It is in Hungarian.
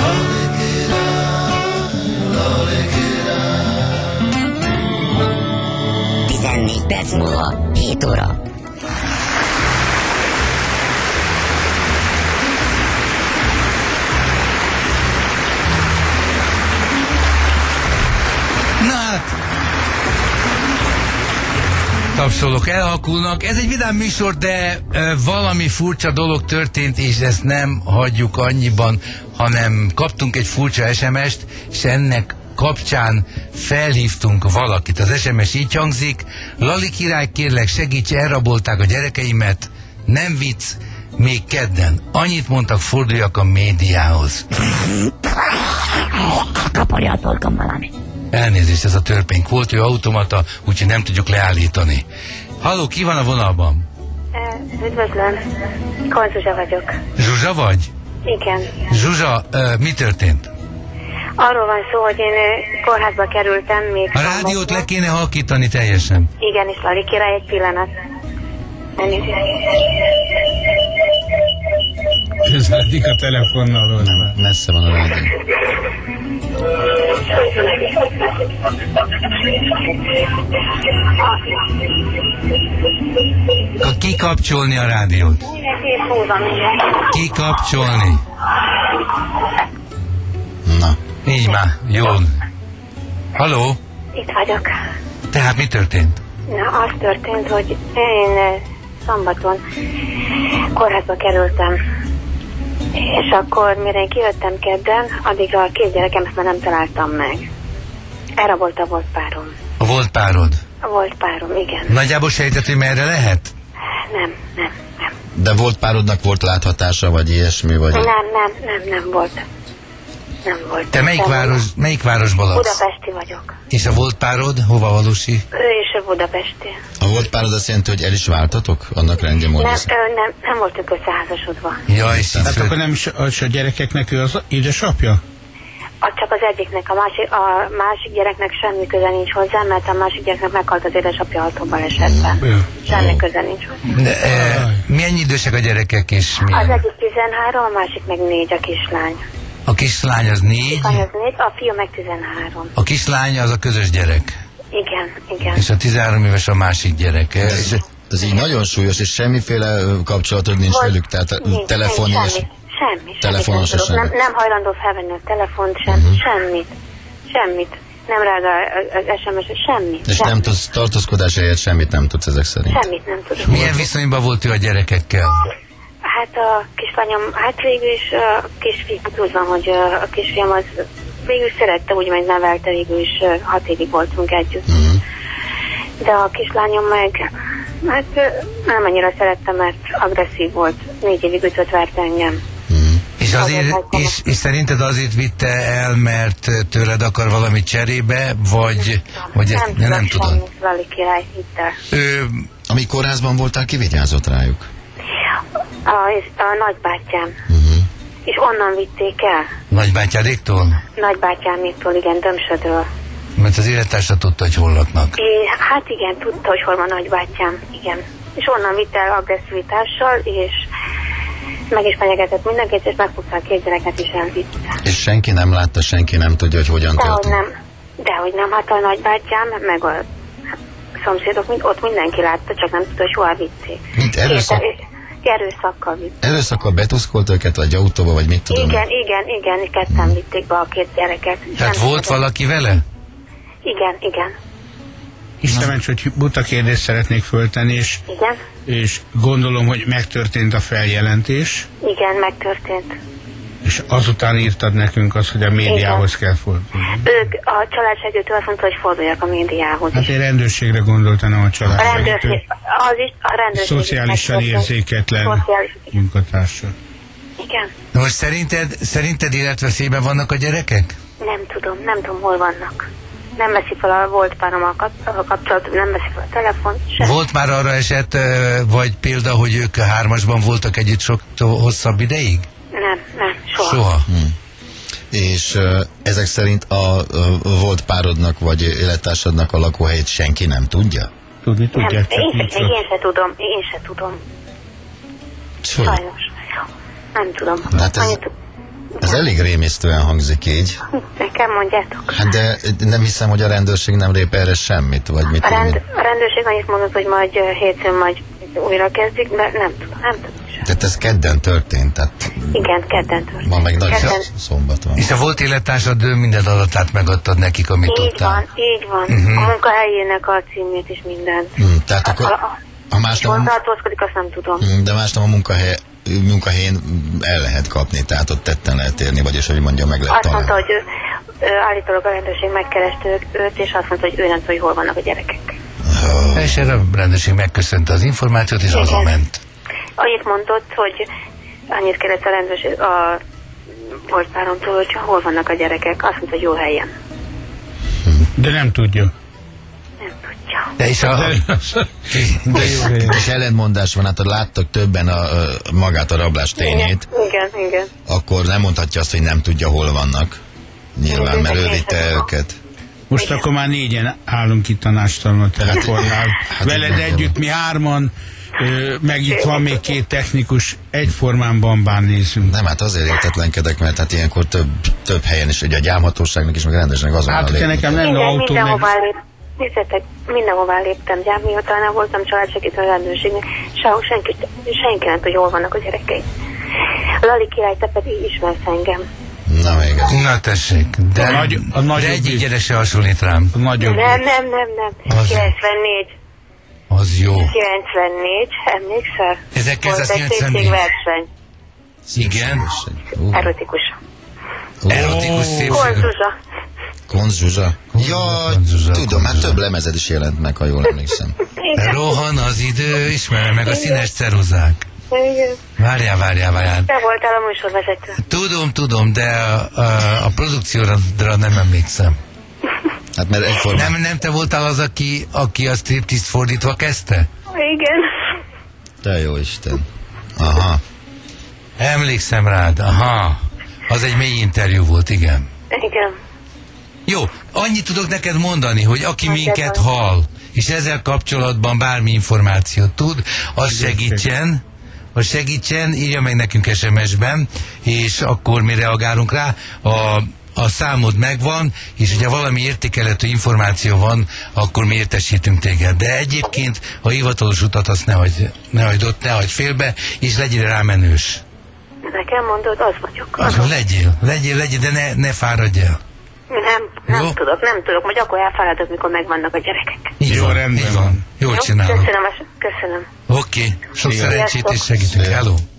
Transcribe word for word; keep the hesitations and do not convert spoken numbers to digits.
tizennégy perc múlva hét óra. Na hát, tapsolok, elhakulnak. Ez egy vidám műsor, de e, valami furcsa dolog történt, és ezt nem hagyjuk annyiban, hanem kaptunk egy furcsa es em est, és ennek kapcsán felhívtunk valakit. Az es em es így hangzik: Lali király, kérlek segíts, elrabolták a gyerekeimet. Nem vicc, még kedden. Annyit mondtak, forduljak a médiához. Kaparja a torkom valami. Elnézést, ez a törpénk volt, ő automata, úgyhogy nem tudjuk leállítani. Halló, ki van a vonalban? Üdvözlöm, Kol Zsuzsa vagyok. Zsuzsa vagy? Igen. Zsuzsa, uh, mi történt? Arról van szó, hogy én ö, kórházba kerültem még... A rádiót le kéne halkítani teljesen. Igen, és Lali király, egy pillanat. Elnézést. Közeledik a telefonnal. Nem, messze van a rádió. Kikapcsolni a rádiót. Kikapcsolni. Na. Így már, jó. Halló? Itt vagyok. Tehát mi történt? Na, az történt, hogy én ö, szombaton kórházba kerültem. És akkor, mire én kijöttem kedden, addig a két gyerekem ezt már nem találtam meg. Elrabolt a volt párom. A volt párod? A volt párom, igen. Nagyjából sejtett, hogy merre lehet? Nem, nem, nem. De volt párodnak volt láthatása, vagy ilyesmi, vagy... Nem, nem, nem, nem volt. Nem volt. Te melyik, Nem város, volt. melyik városban laksz? Budapesti vagyok. És a volt párod hova valósi? Ő is a budapesti. A volt párod azt jelenti, hogy el is váltatok? Annak rendje Nem, mondja. ö, nem, nem voltunk összeházasodva. Ja, és Tehát így akkor nem is a, a gyerekeknek ő az édesapja? A, csak az egyiknek, a másik, a másik gyereknek semmi köze nincs hozzá, mert a másik gyereknek meghalt az édesapja autóbalesetben. Ja. Semmi köze nincs hozzá. De, e, milyen idősek a gyerekek, és Az milyen? egyik tizenhárom, a másik meg négy, a kislány. A kislány az négy, A kislány az négy, a fiú meg tizenhárom. a kislány az a közös gyerek, Igen, igen. és a tizenhárom éves a másik gyerek. E, és Ez így nagyon súlyos, és semmiféle ö, kapcsolatod nincs Vagy- velük? Tehát nincs, telefon nincs, és... semmi, semmi, telefonon semmit se nem, tudok. semmi. nem, nem hajlandó felvenni a telefont, sem, uh-huh. semmit. Semmit. Nem reagál az es em es-re, semmit. És semmit. nem tudsz, tartózkodás helyett semmit nem tudsz ezek szerint. Semmit nem tudok. milyen viszonyban volt ő a gyerekekkel? Hát a kislányom, hát végül is a kisfiú úgy van, hogy a kisfiam az végül szerette, úgy meg nevelte, végül is hat évig voltunk együtt. Mm. De a kislányom meg, hát nem annyira szerette, mert agresszív volt. Négy évig ütött, vert engem. Mm. És, azért, és, és szerinted azért vitte el, mert tőled akar valamit cserébe, vagy, vagy ezt nem, nem tudod? Semmit, Lali király, hidd el. Ő, Amíg kórházban voltál, ki vigyázott rájuk? A, a nagybátyám. Uh-huh. És onnan vitték el. nagybátyádéktól? Nagybátyáméktól, igen, Dömsödről. Mert az élettársa tudta, hogy hol laknak. É, hát igen, tudta, hogy hol van nagybátyám, igen. És onnan vitte el agresszivitással, és meg is fenyegetett mindenkit, és megfogta a két gyereket is elvitte. És senki nem látta, senki nem tudja, hogy hogyan Dehogy történt? nem, dehogy nem, hát a nagybátyám, meg a szomszédok, mind, ott mindenki látta, csak nem tudta, hogy hol vitték. Mint erőszak? Két- Erőszakkal vitték. Erőszakkal betuszkolt őket, vagy autóba, vagy mit tudom? Igen, igen, igen, ketten vitték be a két gyereket. Tehát Semmi volt köze. valaki vele? Igen, igen, Isten ments, hogy buta kérdést szeretnék föltenni, és, igen, és gondolom, hogy megtörtént a feljelentés, igen, megtörtént. és azután írtad nekünk azt, hogy a médiához kell fordulni. Ők, a családsegítő azt mondta, hogy forduljak a médiához. Hát én rendőrségre gondoltam, nem a A családsegítő. rendőrség, az is, a rendőrség. is Szociálisan megtörtént. érzéketlen Szociális, munkatársa. igen. Na most szerinted, szerinted életveszélyben vannak a gyerekek? Nem tudom, nem tudom, hol vannak. Nem veszi fel a volt párommal kap- a kapcsolatot, nem veszi fel a telefon, sem. Volt már arra eset, ö, vagy példa, hogy ők hármasban voltak együtt sok hosszabb ideig? Nem, nem, soha. Soha. Hmm. És uh, ezek szerint a uh, volt párodnak, vagy élettársadnak a lakóhelyét senki nem tudja? Tudni Nem, tudják, csak én, nincs se, még ott. én se tudom, én se tudom. Szóval. Sajnos. Nem tudom. Hát ez- Annyit, Ez elég rémisztően hangzik így. Nekem mondjátok. Hát de nem hiszem, hogy a rendőrség nem lép erre semmit, vagy mit A, rend, tudni. a rendőrség annyit mondott, hogy majd ö, hétfőn majd újra kezdik, de nem tudom, nem tudom. Tehát ez kedden történt, tehát Igen, kedden történt. ma meg nagy Kedden. szombat van. És a volt élettársad ő minden adatát megadtad nekik, amit Így tudtál. van, így van. Mhm. A munkahelyének a címét is mindent. Hmm, tehát akkor A, a, a másnap, hol tartózkodik, azt nem tudom. Hmm, de másnap a munkahely, munkahelyén el lehet kapni, tehát ott tetten lehet érni, vagyis hogy mondja, meg lehet Azt mondta, találni. hogy ő, ő, állítólag a rendőrség megkereste őt, őt, és azt mondta, hogy ő nem tudja, hogy hol vannak a gyerekek. És erre a rendőrség megköszönte az információt, és Igen. hazament. Annyit mondott, hogy annyit kérdezte a rendőrség a volt páromtól, hogy hol vannak a gyerekek. Azt mondta, hogy jó helyen. De nem tudja. Nem tudja. De és a... De jó. És ellentmondás van, hát ha láttak többen a, a, magát a rablás tényét, Igen, igen. akkor nem mondhatja azt, hogy nem tudja, hol vannak. Nyilván, mert ő vitte őket. Most Igen. akkor már négyen állunk itt tanástalan a telefonnál. Hát Veled igen, együtt mi hárman, ö, meg itt van még két technikus, egyformán bambán nézünk. Nem, hát azért értetlenkedek, mert hát ilyenkor több, több helyen is, ugye a gyámhatóságnak is, meg rendesnek azonnal Hát, lépni nekem kell. lenne Igen, autó, meg... mindenhová lép. Nézzetek, mindenhová léptem, gyám, miután nem voltam családsegítő a rendőrségnek, sehol senki, senki nem tudja, hol vannak a gyerekei. Lali király, te pedig ismersz engem. Na még ez. Na tessék, de, A nagy- a de nagyobb egyik is. gyere se hasonlít rám. Nagyobb. Nem, nem, nem, nem. Az- kilencvennégy. Az jó. kilencvennégy, emlékszel? Volt egy ezerkilencszázkilencvennégy. szépségverseny. Igen. Uh, Erotikus. Erotikus szépség. Kolt Zsuzsa. Konz Zsuzsa. Jaj, Konz Zsuzsa, tudom, Konz hát Zsuzsa. több lemezed is jelent meg, ha jól emlékszem. Igen. Rohan az idő, ismerem meg a színes ceruzák. Igen. Várjál, várjál, várjál. Te voltál a műsorvezető. Tudom, tudom, de a, a, a produkcióra nem emlékszem. Hát mert egyformán. Nem, nem te voltál az, aki, aki a striptease fordítva kezdte? Igen. Te jó Isten. Aha. Emlékszem rád, aha. Az egy mély interjú volt, igen. Igen. Jó, annyit tudok neked mondani, hogy aki Mondjad minket meg. hall, és ezzel kapcsolatban bármi információt tud, az segítsen, az segítsen, írja meg nekünk es em es-ben, és akkor mi reagálunk rá. A, a számod megvan, és hogyha valami értékelhető információ van, akkor mi értesítünk téged. De egyébként a hivatalos utat azt ne hagyd, ne hagyd ott, ne hagyd félbe, és legyél rámenős. Nekem mondod, az vagyok. Az Az legyél, legyél, legyél, de ne, ne fáradj el. Nem, nem Jó. tudok, nem tudok. Majd akkor elfáradok, mikor megvannak a gyerekek. Így Jó, van, rendben így van. van. Jól Jó? csinálod. Köszönöm, köszönöm. Oké, sok Igen. szerencsét és Sziasztok. segítünk. Hello.